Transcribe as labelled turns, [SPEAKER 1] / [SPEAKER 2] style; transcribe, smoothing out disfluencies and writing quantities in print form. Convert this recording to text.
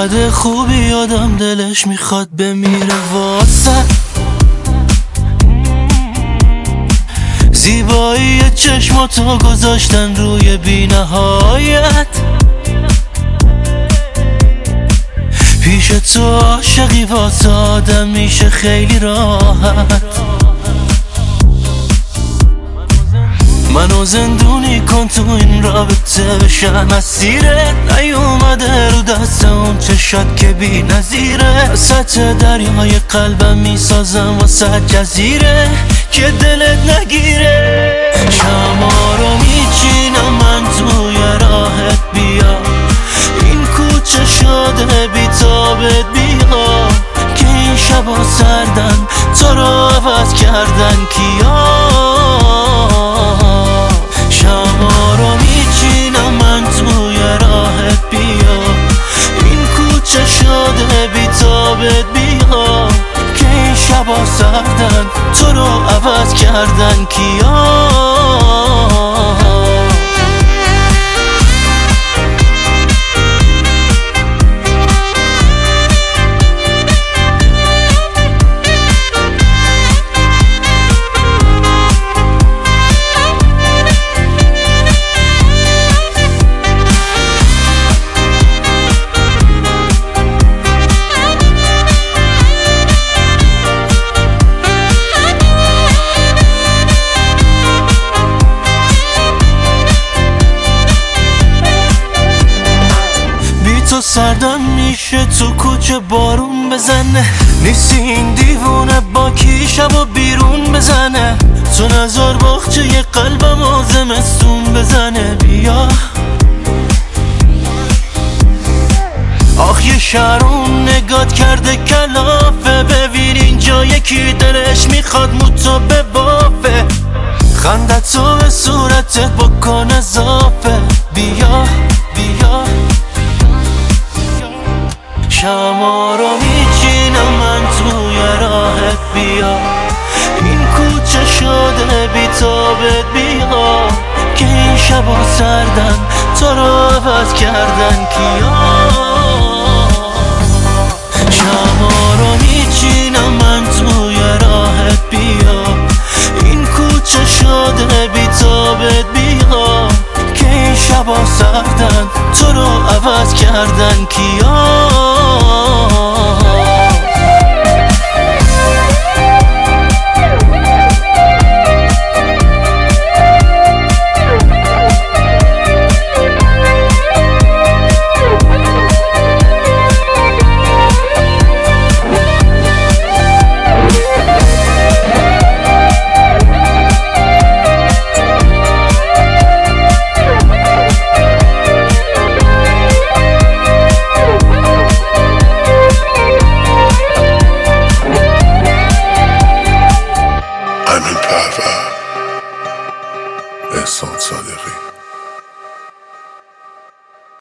[SPEAKER 1] چقدر خوبی آدم دلش میخواد بمیره واسه زیبایی چشماتو گذاشتن روی بی‌نهایت. پیش تو عاشقی واسه آدم میشه خیلی راحت. منو زندونی کن تو این رابطه بشم اسیرت. نیومده رو دست اون چشات که بی نظیره. سطح دریای قلبم میسازم واسه جزیره که دلت نگیره. شما رو میچینم من توی راهت بیا. این کوچه شده بی تابت بیا که این شبا سردن تو رو عوض کردن کیا. شما رو میچینم من توی راهت بیا. این کوچه شده بی تابت بیا که این شبا سردن تو رو عوض کردن کیا. سردم میشه تو کوچه بارون بزنه. نیستی این دیوونه با کی شبا بیرون بزنه. تو نظر باخچه یه قلبم و زمستون بزنه. بیا آخ یه شهرون نگات کرده کلافه. ببین اینجا یکی دلش میخواد موتو ببافه. خندتو به صورتت بکن اضافه. بیا بیا شما رو میچینم من توی راهت بیا. این کوچه شده بی تابت بیا که این شبا سردن تو رو عوض کردن کیا. شما رو میچینم من توی راهت بیا. این کوچه شده بی تابت بیا که این شبا سردن تو رو عوض کردن کیا.